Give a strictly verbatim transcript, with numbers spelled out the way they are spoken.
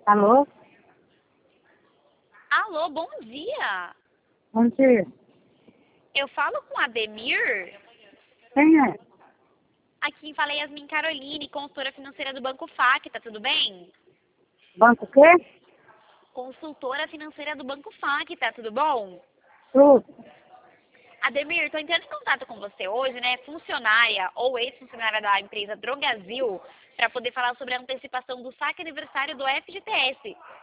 Alô? Alô, bom dia. Bom dia. Eu falo com a Ademir. Quem é? Aqui quem fala é Yasmin Caroline, consultora financeira do Banco Facta, tudo bem? Banco quê? Consultora financeira do Banco Facta, tudo bom? Tudo. Ademir, estou entrando em contato com você hoje, né, funcionária ou ex-funcionária da empresa Drogazil, para poder falar sobre a antecipação do saque aniversário do F G T S.